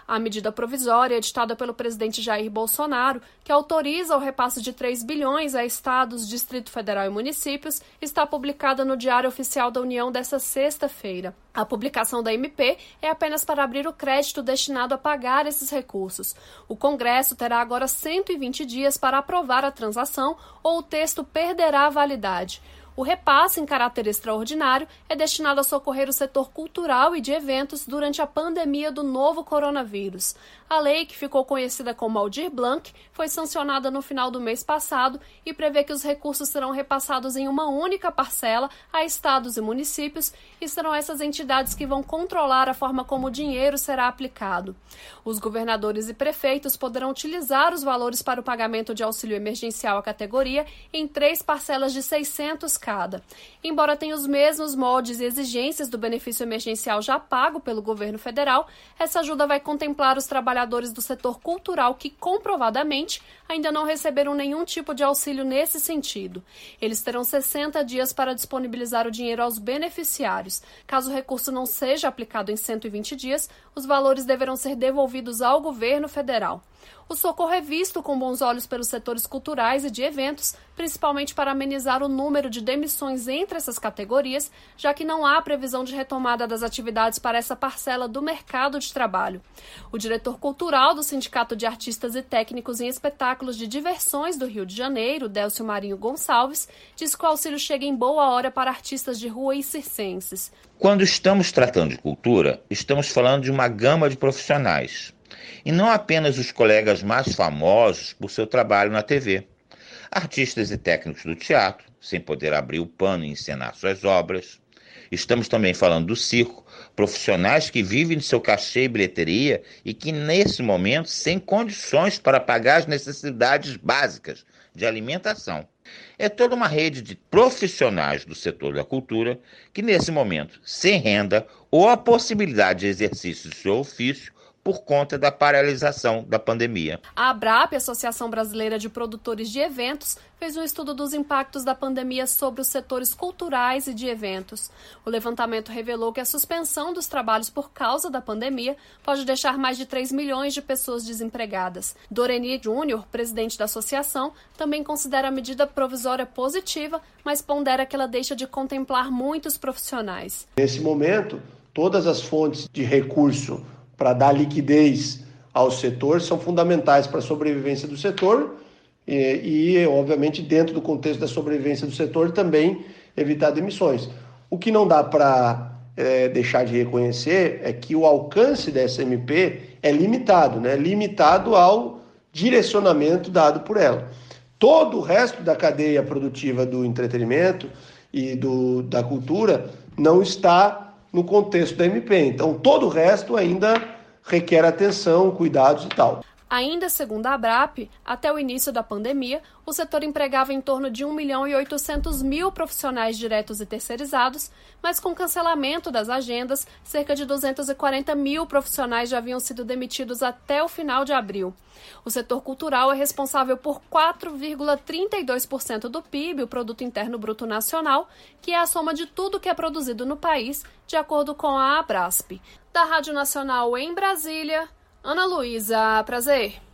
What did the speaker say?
A medida provisória, editada pelo presidente Jair Bolsonaro, que autoriza o repasse de 3 bilhões a estados, Distrito Federal e municípios, está publicada no Diário Oficial da União desta sexta-feira. A publicação da MP é apenas para abrir o crédito destinado a pagar esses recursos. O Congresso terá agora 120 dias para aprovar a transação ou o texto perderá a validade. O repasse em caráter extraordinário é destinado a socorrer o setor cultural e de eventos durante a pandemia do novo coronavírus. A lei, que ficou conhecida como Aldir Blanc, foi sancionada no final do mês passado e prevê que os recursos serão repassados em uma única parcela a estados e municípios e serão essas entidades que vão controlar a forma como o dinheiro será aplicado. Os governadores e prefeitos poderão utilizar os valores para o pagamento de auxílio emergencial à categoria em 3 parcelas de 600 cada. Embora tenha os mesmos moldes e exigências do benefício emergencial já pago pelo governo federal, essa ajuda vai contemplar os trabalhadores do setor cultural que, comprovadamente, ainda não receberam nenhum tipo de auxílio nesse sentido. Eles terão 60 dias para disponibilizar o dinheiro aos beneficiários. Caso o recurso não seja aplicado em 120 dias, os valores deverão ser devolvidos ao governo federal. O socorro é visto com bons olhos pelos setores culturais e de eventos, principalmente para amenizar o número de demissões entre essas categorias, já que não há previsão de retomada das atividades para essa parcela do mercado de trabalho. O diretor cultural do Sindicato de Artistas e Técnicos em Espetáculos de Diversões do Rio de Janeiro, Délcio Marinho Gonçalves, diz que o auxílio chega em boa hora para artistas de rua e circenses. Quando estamos tratando de cultura, estamos falando de uma gama de profissionais. E não apenas os colegas mais famosos por seu trabalho na TV. Artistas e técnicos do teatro, sem poder abrir o pano e encenar suas obras. Estamos também falando do circo, profissionais que vivem de seu cachê e bilheteria e que, nesse momento, sem condições para pagar as necessidades básicas de alimentação. É toda uma rede de profissionais do setor da cultura que, nesse momento, sem renda ou a possibilidade de exercício do seu ofício, por conta da paralisação da pandemia. A ABRAP, Associação Brasileira de Produtores de Eventos, fez um estudo dos impactos da pandemia sobre os setores culturais e de eventos. O levantamento revelou que a suspensão dos trabalhos por causa da pandemia pode deixar mais de 3 milhões de pessoas desempregadas. Doreni Júnior, presidente da associação, também considera a medida provisória positiva, mas pondera que ela deixa de contemplar muitos profissionais. Nesse momento, todas as fontes de recurso para dar liquidez ao setor são fundamentais para a sobrevivência do setor e, obviamente, dentro do contexto da sobrevivência do setor, também evitar demissões. O que não dá para deixar de reconhecer é que o alcance dessa MP é limitado, né? Limitado ao direcionamento dado por ela. Todo o resto da cadeia produtiva do entretenimento e da cultura não está no contexto da MP. Então, todo o resto ainda requer atenção, cuidados e tal. Ainda segundo a ABRAP, até o início da pandemia, o setor empregava em torno de 1.800.000 profissionais diretos e terceirizados, mas com o cancelamento das agendas, cerca de 240.000 profissionais já haviam sido demitidos até o final de abril. O setor cultural é responsável por 4,32% do PIB, o Produto Interno Bruto Nacional, que é a soma de tudo que é produzido no país, de acordo com a ABRASP. Da Rádio Nacional em Brasília, Ana Luísa, prazer.